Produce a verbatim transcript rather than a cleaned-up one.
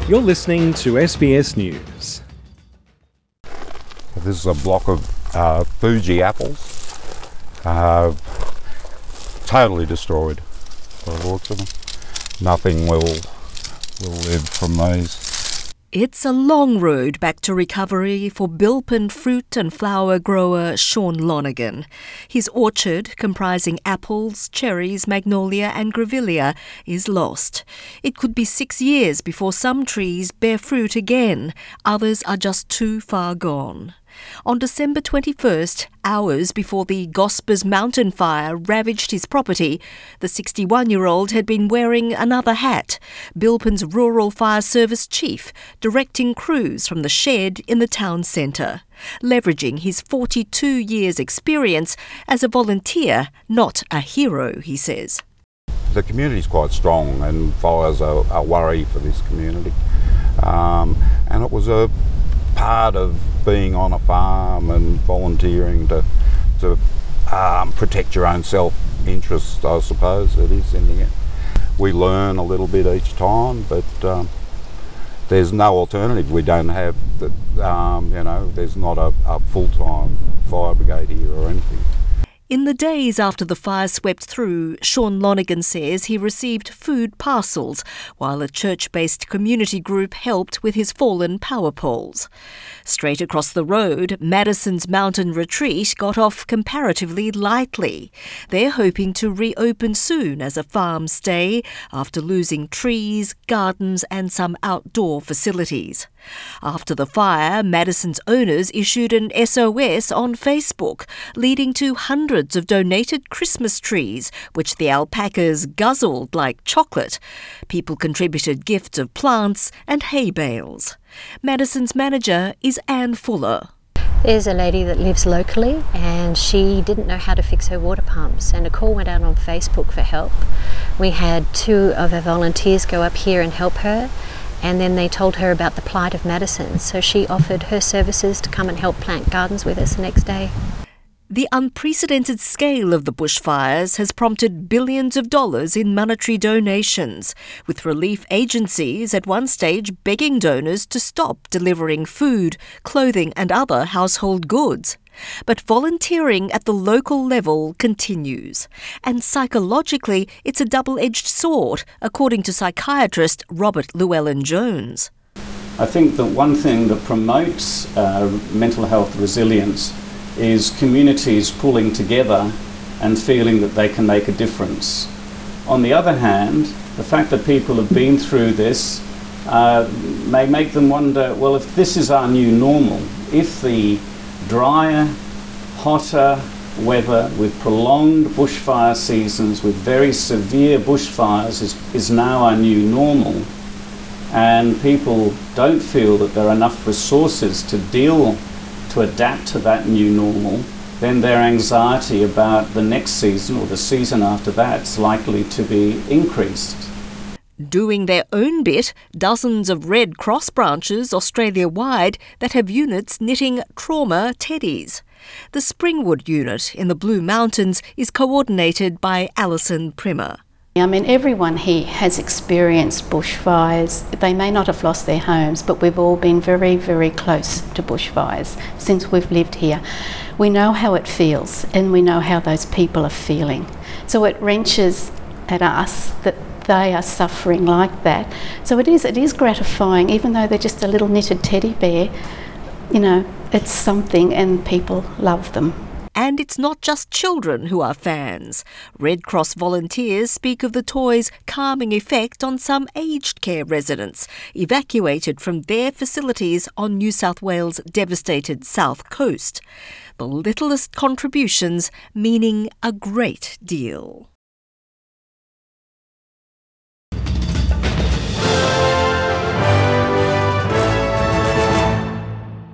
You're listening to S B S News. This is a block of uh, Fuji apples, uh, totally destroyed by the looks of them. Nothing will, will live from these. It's a long road back to recovery for Bilpin fruit and flower grower Sean Lonergan. His orchard, comprising apples, cherries, magnolia and grevillea, is lost. It could be six years before some trees bear fruit again. Others are just too far gone. On December twenty-first, hours before the Gospers mountain fire ravaged his property, the sixty-one-year-old had been wearing another hat, Bilpin's Rural Fire Service chief, directing crews from the shed in the town centre, leveraging his forty-two years' experience as a volunteer, not a hero, he says. The community's quite strong and fires are a worry for this community. Um, and it was a part of being on a farm and volunteering to to um, protect your own self-interest, I suppose it is in the end. We learn a little bit each time, but um, there's no alternative. We don't have, the, um, you know, there's not a, a full-time fire brigade here or anything. In the days after the fire swept through, Sean Lonergan says he received food parcels while a church-based community group helped with his fallen power poles. Straight across the road, Madison's Mountain Retreat got off comparatively lightly. They're hoping to reopen soon as a farm stay after losing trees, gardens and some outdoor facilities. After the fire, Madison's owners issued an S O S on Facebook, leading to hundreds of donated Christmas trees, which the alpacas guzzled like chocolate. People contributed gifts of plants and hay bales. Madison's manager is Anne Fuller. There's a lady that lives locally and she didn't know how to fix her water pumps, and a call went out on Facebook for help. We had two of our volunteers go up here and help her, and then they told her about the plight of Madison, so she offered her services to come and help plant gardens with us the next day. The unprecedented scale of the bushfires has prompted billions of dollars in monetary donations, with relief agencies at one stage begging donors to stop delivering food, clothing and other household goods. But volunteering at the local level continues. And psychologically, it's a double-edged sword, according to psychiatrist Robert Llewellyn-Jones. I think that one thing that promotes uh, mental health resilience is communities pulling together and feeling that they can make a difference. On the other hand, the fact that people have been through this uh, may make them wonder, well, if this is our new normal, if the drier, hotter weather with prolonged bushfire seasons, with very severe bushfires is, is now our new normal, and people don't feel that there are enough resources to deal to adapt to that new normal, then their anxiety about the next season or the season after that is likely to be increased. Doing their own bit, dozens of Red Cross branches Australia-wide that have units knitting trauma teddies. The Springwood unit in the Blue Mountains is coordinated by Alison Primer. I mean, everyone here has experienced bushfires. They may not have lost their homes, but we've all been very, very close to bushfires since we've lived here. We know how it feels and we know how those people are feeling. So it wrenches at us that they are suffering like that. So it is, it is gratifying, even though they're just a little knitted teddy bear, you know, it's something and people love them. And it's not just children who are fans. Red Cross volunteers speak of the toys' calming effect on some aged care residents evacuated from their facilities on New South Wales' devastated south coast. The littlest contributions meaning a great deal.